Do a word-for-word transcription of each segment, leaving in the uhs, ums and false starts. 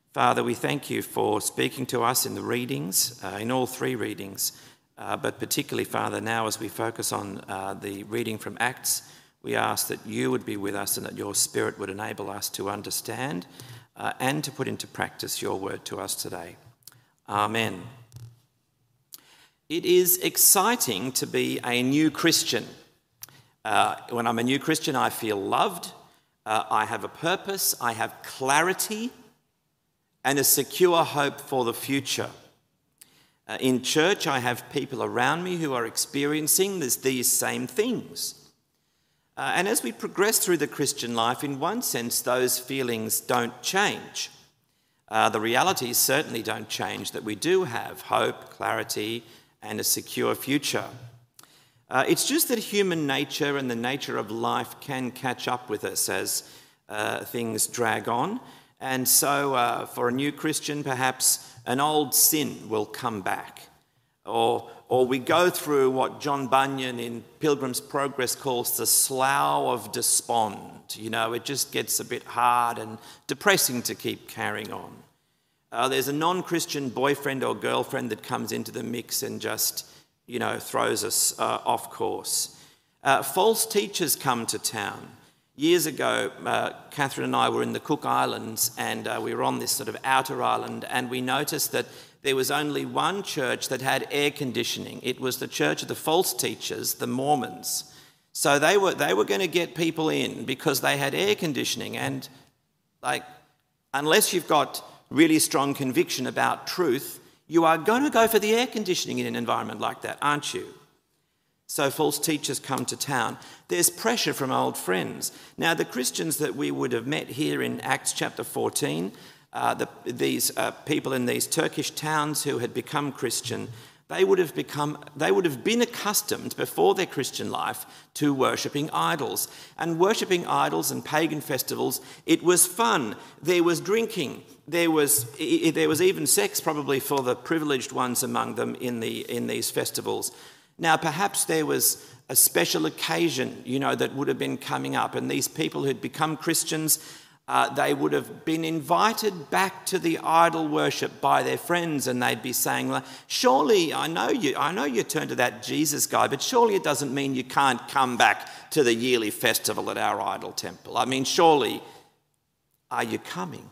Father, we thank you for speaking to us in the readings, uh, in all three readings, uh, but particularly, Father, now as we focus on uh, the reading from Acts, we ask that you would be with us and that your Spirit would enable us to understand uh, and to put into practice your word to us today. Amen. It is exciting to be a new Christian. Uh, when I'm a new Christian, I feel loved, uh, I have a purpose, I have clarity, and a secure hope for the future. Uh, in church, I have people around me who are experiencing this, these same things. Uh, and as we progress through the Christian life, in one sense, those feelings don't change. Uh, the realities certainly don't change, that we do have hope, clarity, and a secure future. Uh, it's just that human nature and the nature of life can catch up with us as uh, things drag on. And so uh, for a new Christian, perhaps an old sin will come back. Or, or we go through what John Bunyan in Pilgrim's Progress calls the slough of despond. You know, it just gets a bit hard and depressing to keep carrying on. Uh, there's a non-Christian boyfriend or girlfriend that comes into the mix and just, you know, throws us uh, off course. Uh, false teachers come to town. Years ago, uh, Catherine and I were in the Cook Islands, and uh, we were on this sort of outer island, and we noticed that there was only one church that had air conditioning. It was the church of the false teachers, the Mormons. So they were they were going to get people in because they had air conditioning, and like, unless you've got really strong conviction about truth, you are going to go for the air conditioning in an environment like that, aren't you? So false teachers come to town. There's pressure from old friends. Now, the Christians that we would have met here in Acts chapter fourteen, uh, the, these uh, people in these Turkish towns who had become Christian, they would have become, they would have been accustomed before their Christian life to worshipping idols. And worshipping idols and pagan festivals, it was fun. There was drinking. There was there was even sex, probably for the privileged ones among them in the in these festivals. Now, perhaps there was a special occasion, you know, that would have been coming up, and these people who'd become Christians, uh, they would have been invited back to the idol worship by their friends, and they'd be saying, surely, I know you, I know you turned to that Jesus guy, but surely it doesn't mean you can't come back to the yearly festival at our idol temple. I mean, surely, are you coming?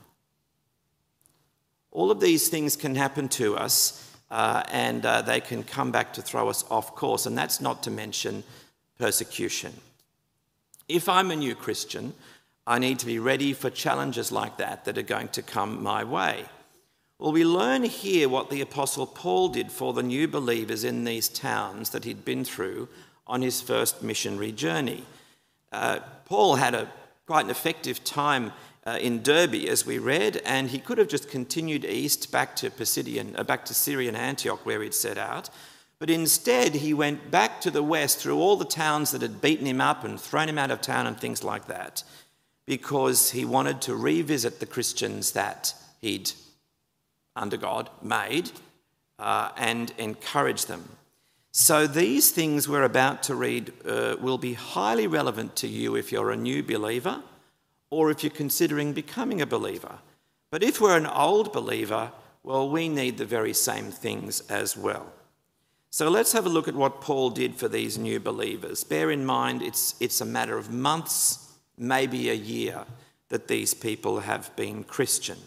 All of these things can happen to us. Uh, and uh, they can come back to throw us off course, and that's not to mention persecution. If I'm a new Christian, I need to be ready for challenges like that that are going to come my way. Well, we learn here what the Apostle Paul did for the new believers in these towns that he'd been through on his first missionary journey. Uh, Paul had a quite an effective time Uh, in Derbe, as we read, and he could have just continued east back to Pisidian, uh, back to Syrian Antioch, where he'd set out. But instead, he went back to the west through all the towns that had beaten him up and thrown him out of town and things like that, because he wanted to revisit the Christians that he'd, under God, made uh, and encourage them. So these things we're about to read uh, will be highly relevant to you if you're a new believer, or if you're considering becoming a believer. But if we're an old believer, well, we need the very same things as well. So let's have a look at what Paul did for these new believers. Bear in mind, it's, it's a matter of months, maybe a year, that these people have been Christian.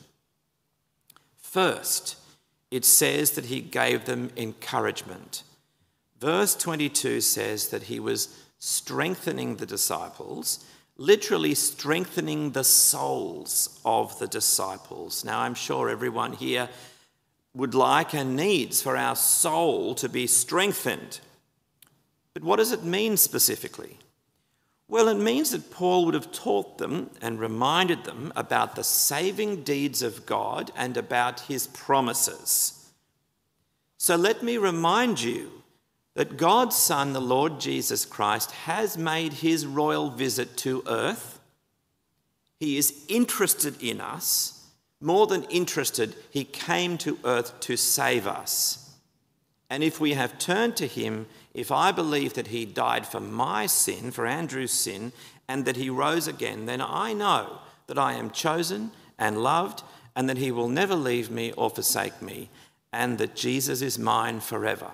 First, it says that he gave them encouragement. Verse twenty-two says that he was strengthening the disciples, literally strengthening the souls of the disciples. Now, I'm sure everyone here would like and needs for our soul to be strengthened. But what does it mean specifically? Well, it means that Paul would have taught them and reminded them about the saving deeds of God and about his promises. So let me remind you that God's Son, the Lord Jesus Christ, has made his royal visit to earth. He is interested in us. More than interested, he came to earth to save us. And if we have turned to him, if I believe that he died for my sin, for Andrew's sin, and that he rose again, then I know that I am chosen and loved and that he will never leave me or forsake me, and that Jesus is mine forever.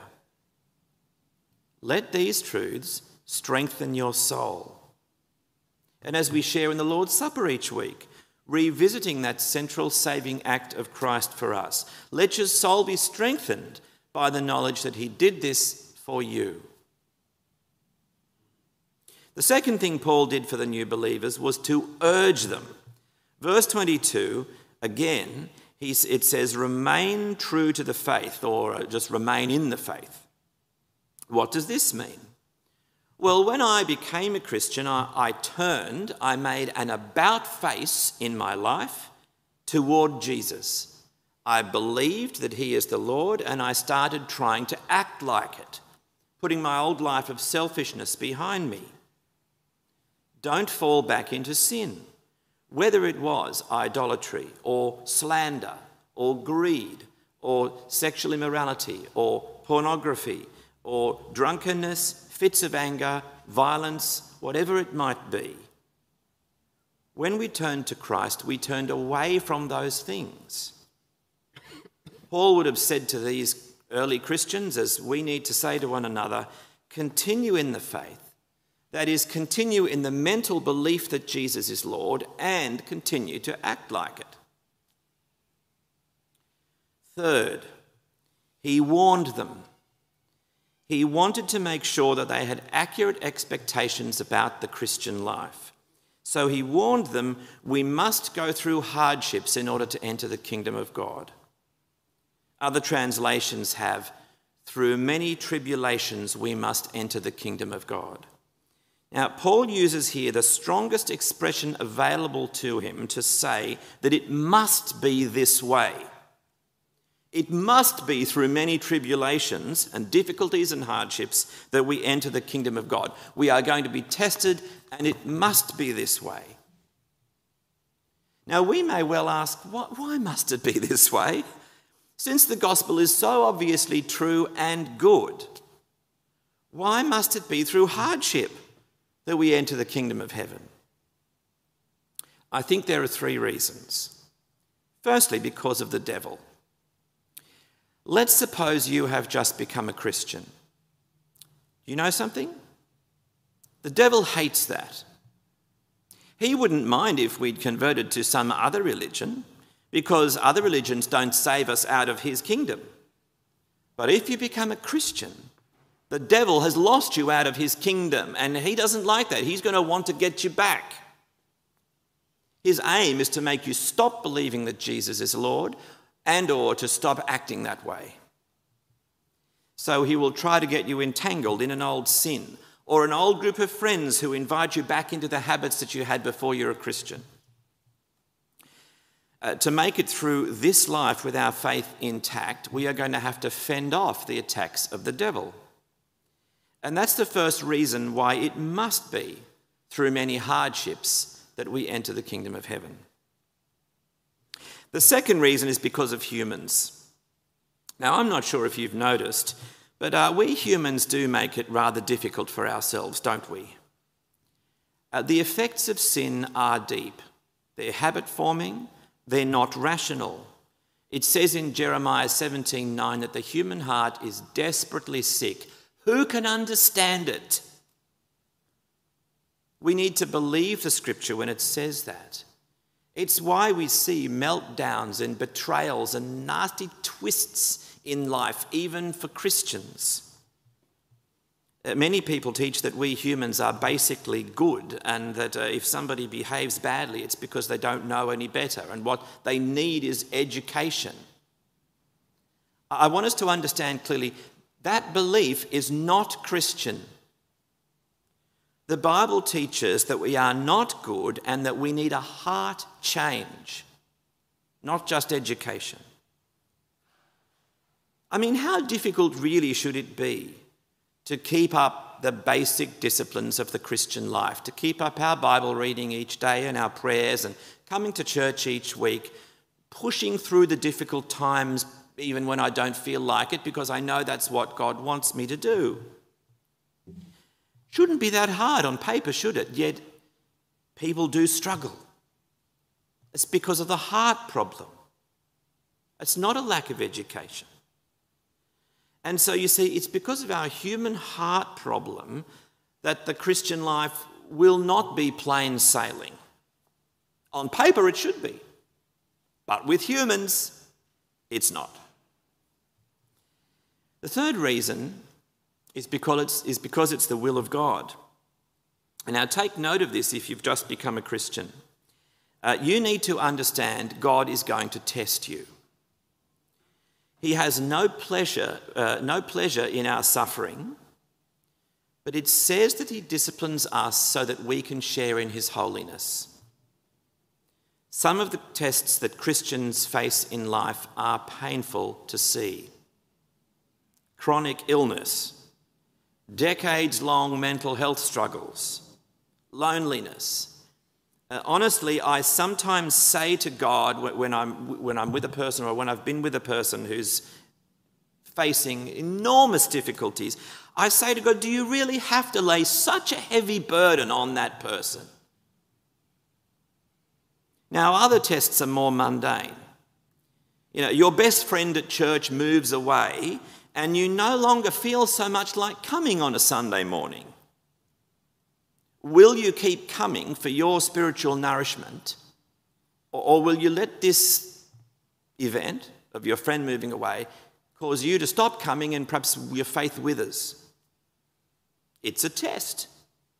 Let these truths strengthen your soul. And as we share in the Lord's Supper each week, revisiting that central saving act of Christ for us, let your soul be strengthened by the knowledge that he did this for you. The second thing Paul did for the new believers was to urge them. Verse twenty-two, again, he's, it says, remain true to the faith, or just remain in the faith. What does this mean? Well, when I became a Christian, I, I turned, I made an about face in my life toward Jesus. I believed that he is the Lord, and I started trying to act like it, putting my old life of selfishness behind me. Don't fall back into sin, whether it was idolatry or slander or greed or sexual immorality or pornography or drunkenness, fits of anger, violence, whatever it might be. When we turned to Christ, we turned away from those things. Paul would have said to these early Christians, as we need to say to one another, continue in the faith. That is, continue in the mental belief that Jesus is Lord and continue to act like it. Third, he warned them. He wanted to make sure that they had accurate expectations about the Christian life. So he warned them, we must go through hardships in order to enter the kingdom of God. Other translations have, through many tribulations we must enter the kingdom of God. Now, Paul uses here the strongest expression available to him to say that it must be this way. It must be through many tribulations and difficulties and hardships that we enter the kingdom of God. We are going to be tested, and it must be this way. Now, we may well ask, why must it be this way? Since the gospel is so obviously true and good, why must it be through hardship that we enter the kingdom of heaven? I think there are three reasons. Firstly, because of the devil. Let's suppose you have just become a Christian. You know something? The devil hates that. He wouldn't mind if we'd converted to some other religion, because other religions don't save us out of his kingdom. But if you become a Christian, the devil has lost you out of his kingdom, and he doesn't like that. He's going to want to get you back. His aim is to make you stop believing that Jesus is Lord and or to stop acting that way. So he will try to get you entangled in an old sin or an old group of friends who invite you back into the habits that you had before you're a Christian. Uh, to make it through this life with our faith intact, we are going to have to fend off the attacks of the devil. And that's the first reason why it must be through many hardships that we enter the kingdom of heaven. The second reason is because of humans. Now, I'm not sure if you've noticed, but uh, we humans do make it rather difficult for ourselves, don't we? Uh, the effects of sin are deep. They're habit-forming, they're not rational. It says in Jeremiah seventeen nine that the human heart is desperately sick. Who can understand it? We need to believe the scripture when it says that. It's why we see meltdowns and betrayals and nasty twists in life, even for Christians. Many people teach that we humans are basically good, and that uh, if somebody behaves badly, it's because they don't know any better, and what they need is education. I want us to understand clearly that belief is not Christian. The Bible teaches that we are not good and that we need a heart change, not just education. I mean, how difficult really should it be to keep up the basic disciplines of the Christian life, to keep up our Bible reading each day and our prayers and coming to church each week, pushing through the difficult times even when I don't feel like it, because I know that's what God wants me to do. Shouldn't be that hard on paper, should it? Yet people do struggle. It's because of the heart problem. It's not a lack of education. And so you see, it's because of our human heart problem that the Christian life will not be plain sailing. On paper, it should be. But with humans, it's not. The third reason is because it's, is because it's the will of God. And now take note of this if you've just become a Christian. Uh, you need to understand God is going to test you. He has no pleasure, uh, no pleasure in our suffering, but it says that he disciplines us so that we can share in his holiness. Some of the tests that Christians face in life are painful to see. Chronic illness, decades-long mental health struggles, loneliness. Uh, honestly, I sometimes say to God when I'm, when I'm with a person or when I've been with a person who's facing enormous difficulties, I say to God, do you really have to lay such a heavy burden on that person? Now, other tests are more mundane. You know, your best friend at church moves away and you no longer feel so much like coming on a Sunday morning. Will you keep coming for your spiritual nourishment, or will you let this event of your friend moving away cause you to stop coming and perhaps your faith withers? It's a test.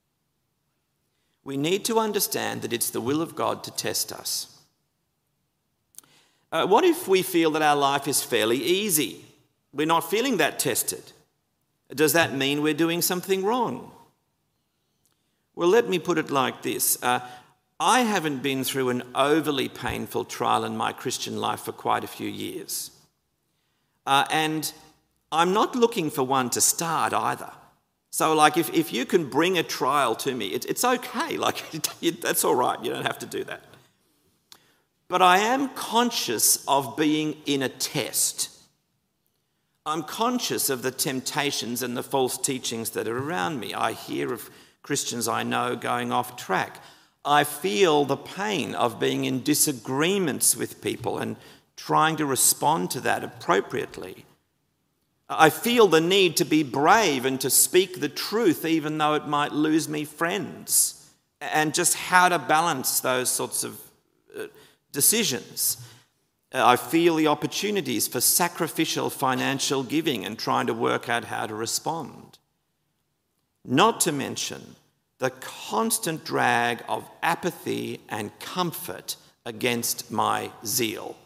We need to understand that it's the will of God to test us. Uh, what if we feel that our life is fairly easy? We're not feeling that tested. Does that mean we're doing something wrong? Well, let me put it like this. Uh, I haven't been through an overly painful trial in my Christian life for quite a few years. Uh, and I'm not looking for one to start either. So, like, if, if you can bring a trial to me, it, it's okay. Like, that's all right. You don't have to do that. But I am conscious of being in a test. I'm conscious of the temptations and the false teachings that are around me. I hear of Christians I know going off track. I feel the pain of being in disagreements with people and trying to respond to that appropriately. I feel the need to be brave and to speak the truth even though it might lose me friends, and just how to balance those sorts of uh, decisions. Uh, I feel the opportunities for sacrificial financial giving and trying to work out how to respond. Not to mention the constant drag of apathy and comfort against my zeal.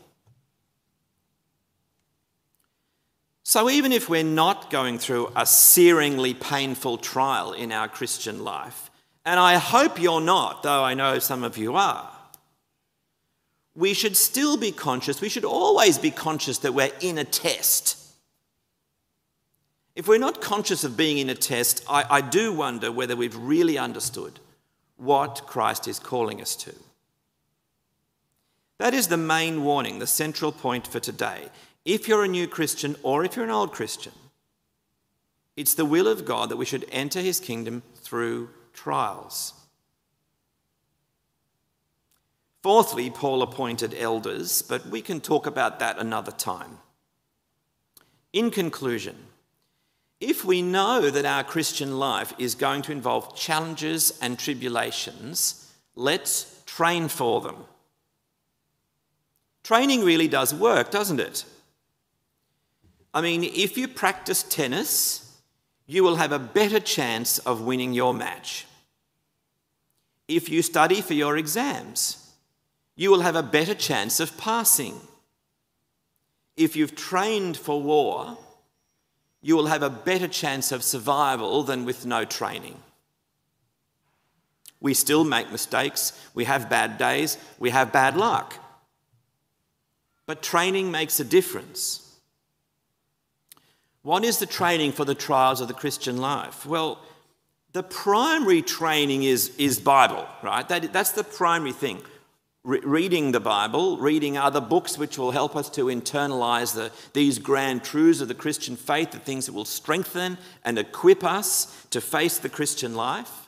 So even if we're not going through a searingly painful trial in our Christian life, and I hope you're not, though I know some of you are, we should still be conscious, we should always be conscious that we're in a test. If we're not conscious of being in a test, I, I do wonder whether we've really understood what Christ is calling us to. That is the main warning, the central point for today. If you're a new Christian or if you're an old Christian, it's the will of God that we should enter his kingdom through trials. Fourthly, Paul appointed elders, but we can talk about that another time. In conclusion, if we know that our Christian life is going to involve challenges and tribulations, let's train for them. Training really does work, doesn't it? I mean, if you practice tennis, you will have a better chance of winning your match. If you study for your exams, you will have a better chance of passing. If you've trained for war, you will have a better chance of survival than with no training. We still make mistakes, we have bad days, we have bad luck. But training makes a difference. What is the training for the trials of the Christian life? Well, the primary training is, is Bible, right? That, that's the primary thing. Re- reading the Bible, reading other books which will help us to internalise the, these grand truths of the Christian faith, the things that will strengthen and equip us to face the Christian life.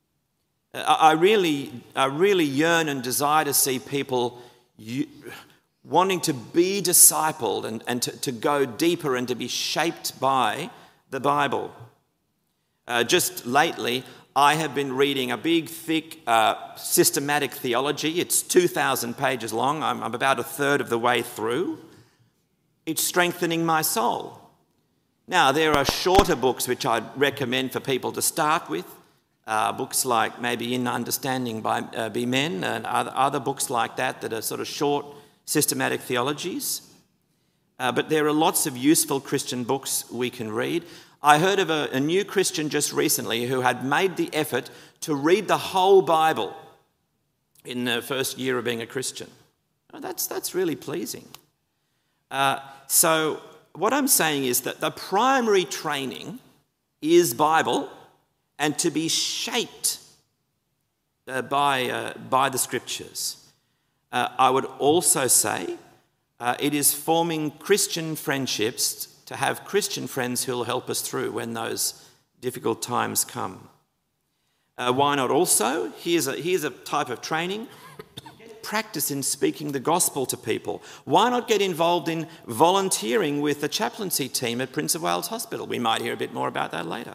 I, I, really, I really yearn and desire to see people u- wanting to be discipled and, and to, to go deeper and to be shaped by the Bible. Uh, just lately, I have been reading a big, thick, uh, systematic theology. It's two thousand pages long. I'm, I'm about a third of the way through. It's strengthening my soul. Now, there are shorter books which I'd recommend for people to start with. Uh, books like maybe In Understanding by uh, Be Men and other, other books like that that are sort of short, systematic theologies. Uh, but there are lots of useful Christian books we can read. I heard of a, a new Christian just recently who had made the effort to read the whole Bible in the first year of being a Christian. Oh, that's, that's really pleasing. Uh, so what I'm saying is that the primary training is Bible and to be shaped uh, by, uh, by the Scriptures. Uh, I would also say uh, it is forming Christian friendships to have Christian friends who will help us through when those difficult times come. Uh, why not also? Here's a, here's a type of training. Get practice in speaking the gospel to people. Why not get involved in volunteering with the chaplaincy team at Prince of Wales Hospital? We might hear a bit more about that later.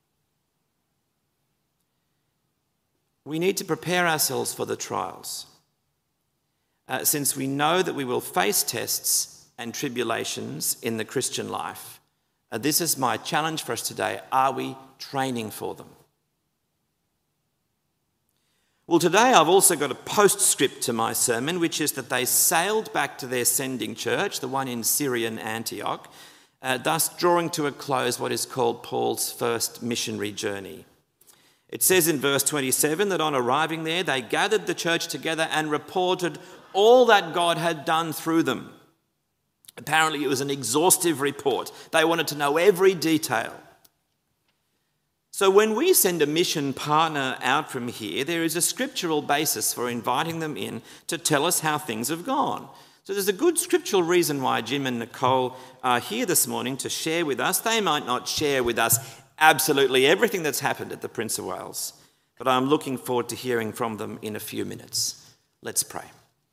We need to prepare ourselves for the trials. Uh, since we know that we will face tests and tribulations in the Christian life, uh, this is my challenge for us today. Are we training for them? Well, today I've also got a postscript to my sermon, which is that they sailed back to their sending church, the one in Syrian Antioch, uh, thus drawing to a close what is called Paul's first missionary journey. It says in verse twenty-seven that on arriving there, they gathered the church together and reported all that God had done through them. Apparently it was an exhaustive report. They wanted to know every detail. So when we send a mission partner out from here, there is a scriptural basis for inviting them in to tell us how things have gone. So there's a good scriptural reason why Jim and Nicole are here this morning to share with us. They might not share with us absolutely everything that's happened at the Prince of Wales, but I'm looking forward to hearing from them in a few minutes. Let's pray.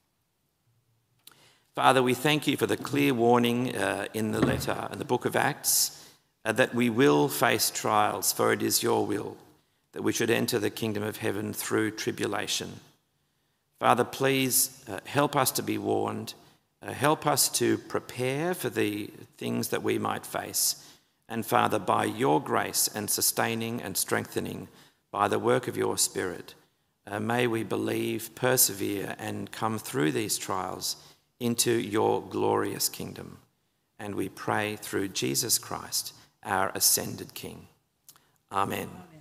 Father, we thank you for the clear warning uh, in the letter, in the book of Acts, uh, that we will face trials, for it is your will that we should enter the kingdom of heaven through tribulation. Father, please uh, help us to be warned, uh, help us to prepare for the things that we might face. And Father, by your grace and sustaining and strengthening by the work of your Spirit, uh, may we believe, persevere, and come through these trials into your glorious kingdom. And we pray through Jesus Christ, our ascended King. Amen.